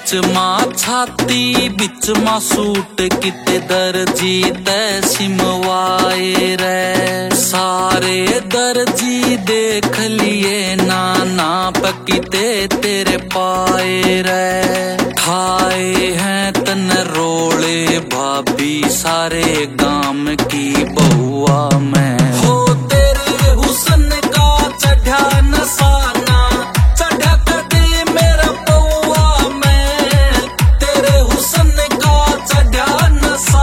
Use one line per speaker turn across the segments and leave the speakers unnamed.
बिच मां छाती बिच मां सूट किते दर्जी ते सिमवाए रे। सारे दर्जी देख लिए नाना पकिते तेरे पाए रे। ठाए हैं तन रोले भाभी सारे गाम की बहुआ में। हो तेरे हुसन का चढ़ा नसाना चढ़ा कदे मेरा बहुआ में। तेरे हुसन का चढ़ा नसा।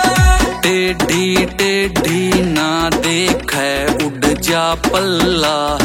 टेढ़ी ना देखे उड़ जा पल्ला